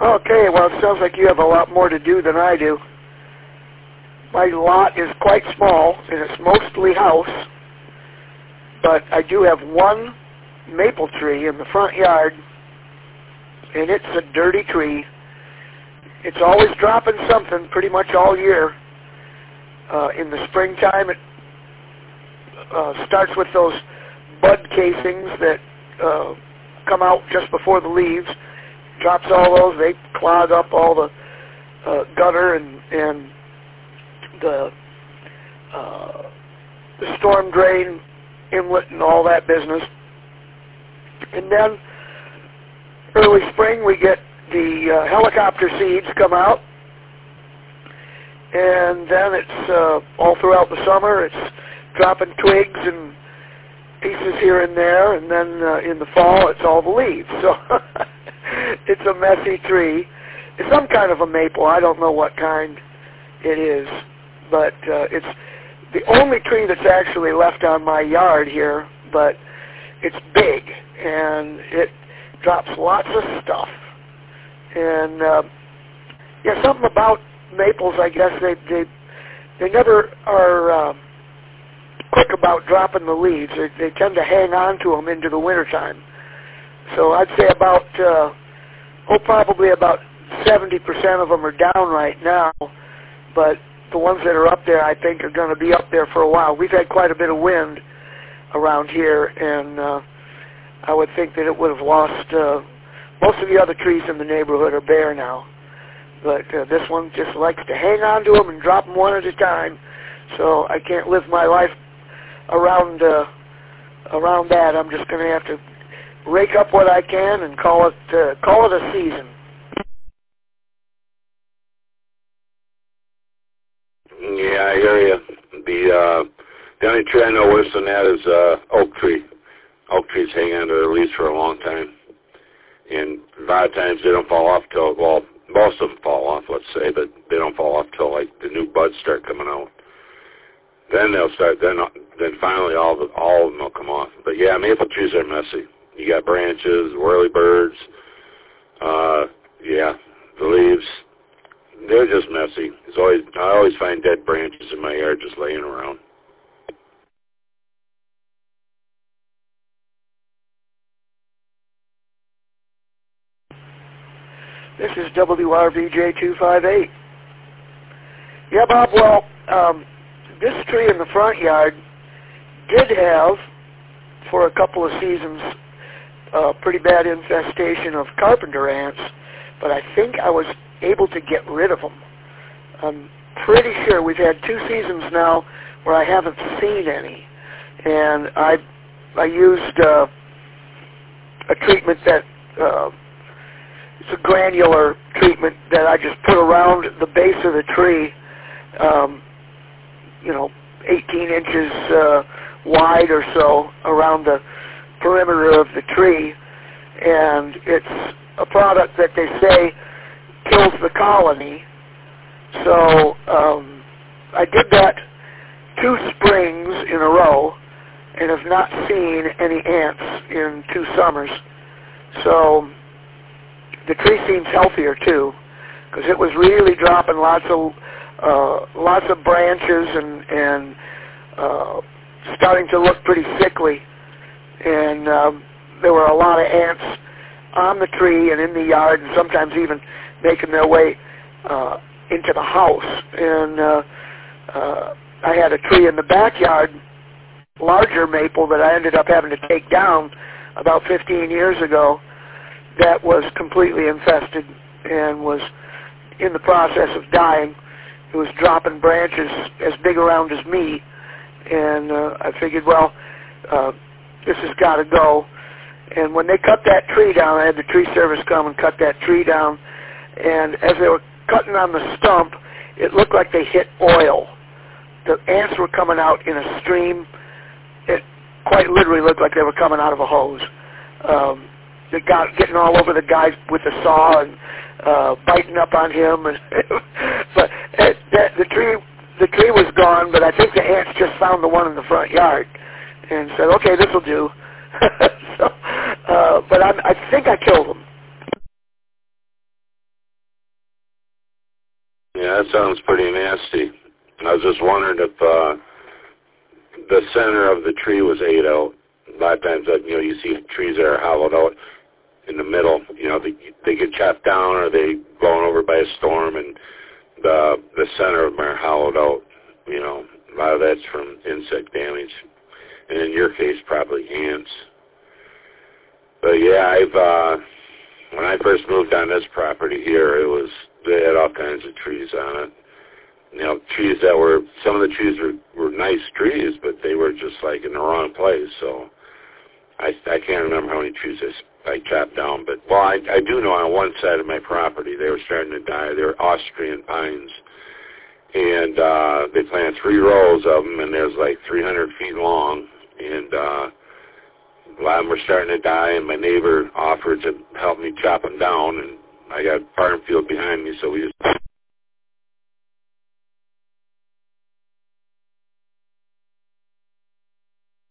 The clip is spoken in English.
Okay, well, it sounds like you have a lot more to do than I do. My lot is quite small, and it's mostly house, but I do have one maple tree in the front yard, and it's a dirty tree. It's always dropping something pretty much all year. In the springtime, it starts with those bud casings that come out just before the leaves. Drops all those. They clog up all the gutter and the storm drain inlet and all that business. And then early spring, we get the helicopter seeds come out. And then it's all throughout the summer, it's dropping twigs and pieces here and there, and then in the fall, it's all the leaves. So it's a messy tree. It's some kind of a maple. I don't know what kind it is, but it's the only tree that's actually left on my yard here, but it's big, and it drops lots of stuff. And yeah, something about maples, I guess, they never are quick about dropping the leaves. They tend to hang on to them into the wintertime. So I'd say about, probably about 70% of them are down right now, but the ones that are up there, I think, are going to be up there for a while. We've had quite a bit of wind around here, and I would think that it would have lost, most of the other trees in the neighborhood are bare now. But this one just likes to hang on to them and drop them one at a time. So I can't live my life around that. I'm just going to have to rake up what I can and call it a season. Yeah, I hear you. The only tree I know worse than that is oak tree. Oak trees hang on to their leaves for a long time, and a lot of times they don't fall off till, well, most of them fall off, let's say, but they don't fall off till like the new buds start coming out. Then they'll start. Then finally all of them will come off. But yeah, maple trees are messy. You got branches, whirlybirds. Yeah, the leaves. They're just messy. I always find dead branches in my yard just laying around. This is WRVJ258. Yeah, Bob, well, this tree in the front yard did have, for a couple of seasons, a pretty bad infestation of carpenter ants, but I think I was able to get rid of them. I'm pretty sure we've had 2 seasons now where I haven't seen any, and I used a treatment that it's a granular treatment that I just put around the base of the tree, 18 inches wide or so around the perimeter of the tree, and it's a product that they say kills the colony. So I did that 2 springs in a row and have not seen any ants in 2 summers. So the tree seems healthier too, because it was really dropping lots of branches and starting to look pretty sickly. And there were a lot of ants on the tree and in the yard, and sometimes even making their way into the house. And I had a tree in the backyard, larger maple, that I ended up having to take down about 15 years ago, that was completely infested and was in the process of dying. It was dropping branches as big around as me, and I figured, well, this has got to go. And when they cut that tree down, I had the tree service come and cut that tree down, and as they were cutting on the stump, it looked like they hit oil. The ants were coming out in a stream. It quite literally looked like they were coming out of a hose. They got getting all over the guy with the saw and biting up on him, and but the tree was gone. But I think the ants just found the one in the front yard and said, "Okay, this will do." So, but I think I killed them. that sounds pretty nasty. I was just wondering if the center of the tree was ate out. A lot of times, you see trees that are hollowed out in the middle. They get chopped down or they blown over by a storm, and the center of them are hollowed out. A lot of that's from insect damage, and in your case, probably ants. But yeah, when I first moved on this property here, they had all kinds of trees on it. Trees that some of the trees were nice trees, but they were just like in the wrong place. So I can't remember how many trees I chopped down, but I do know on one side of my property they were starting to die. They were Austrian pines, and they planted 3 rows of them, and there's like 300 feet long, and a lot of them were starting to die. And my neighbor offered to help me chop them down, and I got a farm field behind me, so we just